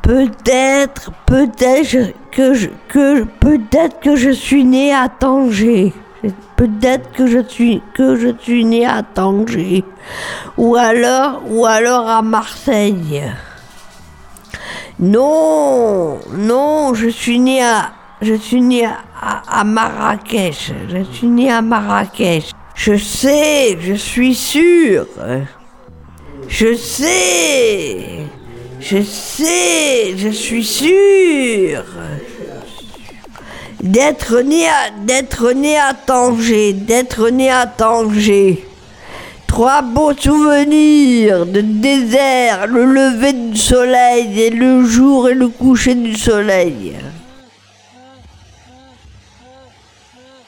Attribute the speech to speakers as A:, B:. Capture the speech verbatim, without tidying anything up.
A: Peut-être, peut-être que je, que peut-être que je suis né à Tanger. Peut-être que je suis que je suis né à Tanger, ou alors ou alors à Marseille. Non, non, je suis né à je suis né à, à, à Marrakech. Je suis né à Marrakech. Je sais, je suis sûr. Je sais, je sais, je suis sûr. D'être né à, d'être né à Tanger, d'être né à Tanger. Trois beaux souvenirs de désert, le lever du soleil et le jour et le coucher du soleil.